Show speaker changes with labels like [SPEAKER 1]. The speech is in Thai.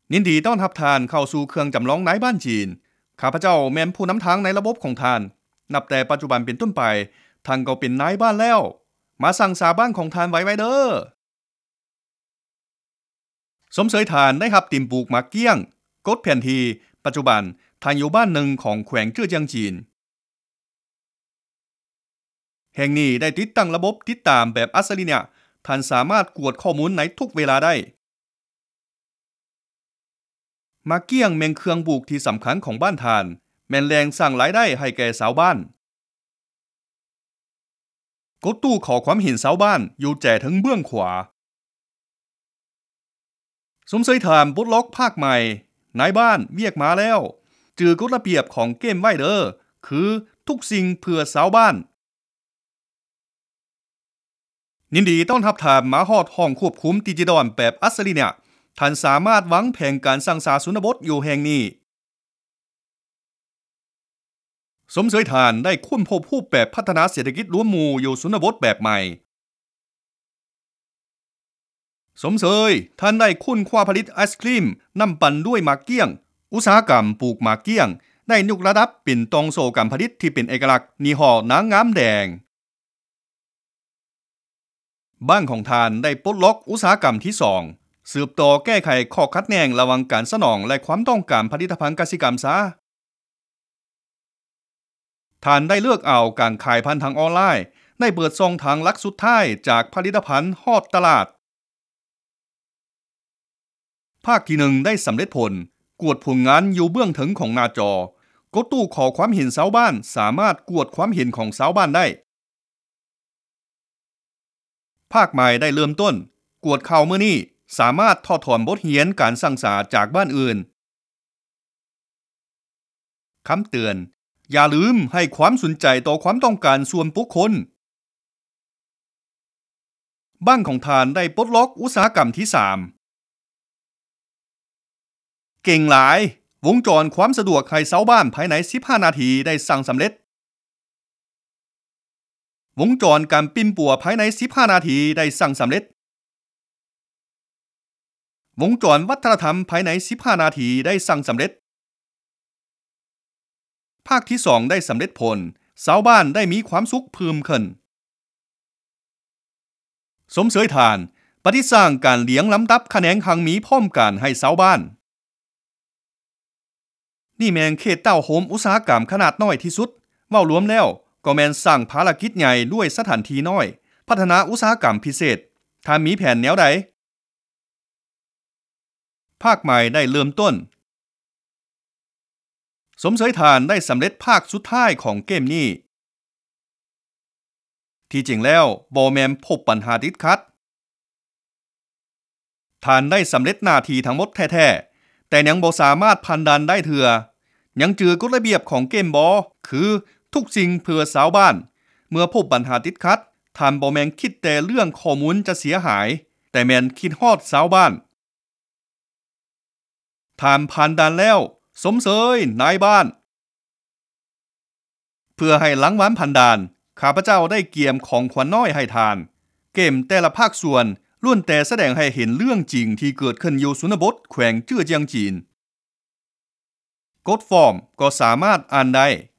[SPEAKER 1] ยินดีต้อนรับท่านเข้าสู่เครื่องจำลองนายบ้านจีนข้าพเจ้าแม่นผู้นำทางในระบบของท่านนับแต่ปัจจุบันเป็นต้นไปท่านก็เป็นนายบ้านแล้วมาสั่งสาบ้านของท่านไว้เด้อสมเสยท่านได้รับติมปลูกหมากเกี้ยงกดแผนที่ปัจจุบันท่านอยู่บ้านหนึ่งของแขวงเจื้อเจียงจีนแห่งนี้ได้ติดตั้งระบบติดตามแบบอัศริยะท่านสามารถกวดข้อมูลในทุกเวลาได้มาเกี้ยงแม่นเครื่องปลูกที่สำคัญของบ้านทานแม่นแรงสร้างรายได้ให้แก่ชาวบ้านกดตู้ขอความเห็นชาวบ้านอยู่แจ่ถึงเบื้องขวาสมเสยถามปลดล็อกภาคใหม่นายบ้านเวียกมาแล้วจือกฎระเบียบของเกมไว้เด้อคือทุกสิ่งเพื่อชาวบ้านยินดีต้อนรับท่านมาฮอดห้องควบคุมดิจิทัลแบบอัศริยะท่านสามารถวางแผนการสร้างสรรค์ชนบทอยู่แห่งนี้สมเสยทานได้ค้นพบรูปแบบพัฒนาเศรษฐกิจรวมหมู่อยู่ชนบทแบบใหม่สมเสยท่านได้ค้นคว้าผลิตไอศครีมน้ำปั่นด้วยหมากเกี้ยงอุตสาหกรรมปลูกหมากเกี้ยงได้ยกระดับเป็นตองโซการผลิตที่เป็นเอกลักษณ์ยี่ห้อนางงามแดงบ้านของทานได้ปลดล็อกอุตสาหกรรมที่2สืบต่อแก้ไขข้อขัดแย้งระหว่างการสนองและความต้องการผลิตภัณฑ์เกษตรกรรมซะท่านได้เลือกเอาการขายพันธุ์ทางออนไลน์ได้เปิดช่องทางลักสุดท้ายจากผลิตภัณฑ์ฮอดตลาดภาคที่1ได้สำเร็จผลกวดผลงานอยู่เบื้องถึงของหน้าจอกดตู้ขอความเห็นชาวบ้านสามารถกวดความเห็นของชาวบ้านได้ภาคใหม่ได้เริ่มต้นกวดข่าวมื้อนี้สามารถถอดถอนบทเรียนการสั่งสาจากบ้านอื่นคำเตือนอย่าลืมให้ความสนใจต่อความต้องการส่วนบุคคลบ้านของทานได้ปลดล็อกอุตสาหกรรมที่3เก่งหลายวงจรความสะดวกให้ชาวบ้านภายใน15นาทีได้สั่งสำเร็จวงจรการปิ้นปัวภายใน15นาทีได้สั่งสำเร็จวงจรวัฒนธรรมภายใน15นาทีได้สั่งสำเร็จภาคที่2ได้สำเร็จผลชาวบ้านได้มีความสุขเพิ่มขึ้นสมเสยทานปฏิสร้างการเลี้ยงลำดับคะแนนหังมีพร้อมกันให้ชาวบ้านนี่แมนเขตเต้าโฮมอุตสาหกรรมขนาดน้อยที่สุดเว้ารวมแล้วก็แมนสร้างภารกิจใหญ่ด้วยสถานที่น้อยพัฒนาอุตสาหกรรมพิเศษถ้ามีแผนแนวใดภาคใหม่ได้เริ่มต้นสมเสยทานได้สำเร็จภาคสุดท้ายของเกมนี้ที่จริงแล้วบ่แม่นพบปัญหาติดขัดทานได้สำเร็จหน้าที่ทั้งหมดแท้ๆแต่ยังบ่สามารถผ่านด่านได้เถื่อยังจือกฎระเบียบของเกมบ่คือทุกสิ่งเพื่อชาวบ้านเมื่อพบปัญหาติดขัดท่านบ่แม่นคิดแต่เรื่องข้อมูลจะเสียหายแต่แม่นคิดฮอดชาวบ้านท่านผ่านด่านแล้วสมเสยนายบ้านเพื่อให้หลังวันผ่านด่านข้าพเจ้าได้เกียมของขวัญน้อยให้ทานเกมแต่ละภาคส่วนล้วนแต่แสดงให้เห็นเรื่องจริงที่เกิดขึ้นอยู่ชนบทแขวงเจื้อเจียงจีนกดฟอร์มก็สามารถอ่านได้